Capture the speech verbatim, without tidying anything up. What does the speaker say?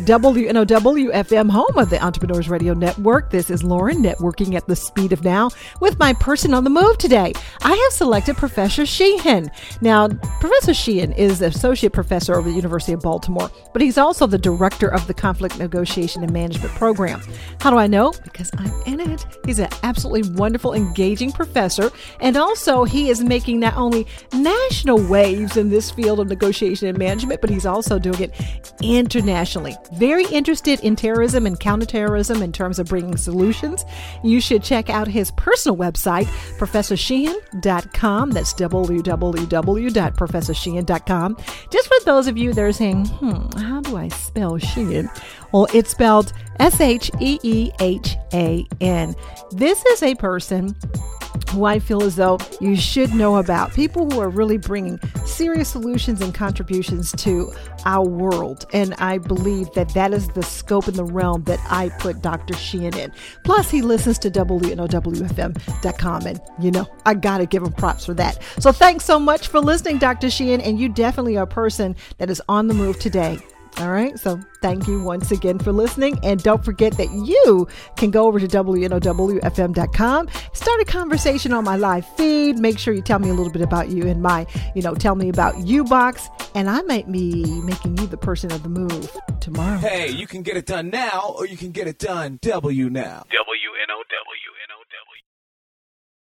W N O W F M, home of the Entrepreneurs Radio Network. This is Lauren, networking at the speed of now with my person on the move today. I have selected Professor Sheehan. Now, Professor Sheehan is Associate Professor over the University of Baltimore, but he's also the Director of the Conflict Negotiation and Management Program. How do I know? Because I'm in it. He's an absolutely wonderful, engaging professor, and also he is making not only national waves in this field of negotiation and management, but he's also doing it internationally. Very interested in terrorism and counterterrorism in terms of bringing solutions. You should check out his personal website, professor sheehan dot com. That's w w w dot professor sheehan dot com. Just for those of you that are saying, hmm, how do I spell Sheehan? Well, it's spelled S H E E H A N. This is a person who I feel as though you should know about. People who are really bringing serious solutions and contributions to our world. And I believe that that is the scope and the realm that I put Doctor Sheehan in. Plus, he listens to W N O W F M dot com. And, you know, I got to give him props for that. So thanks so much for listening, Doctor Sheehan. And you definitely are a person that is on the move today. All right. So thank you once again for listening. And don't forget that you can go over to W N O W F M dot com, start a conversation on my live feed. Make sure you tell me a little bit about you in my, you know, tell me about you box. And I might be making you the person of the move tomorrow. Hey, you can get it done now or you can get it done W now. W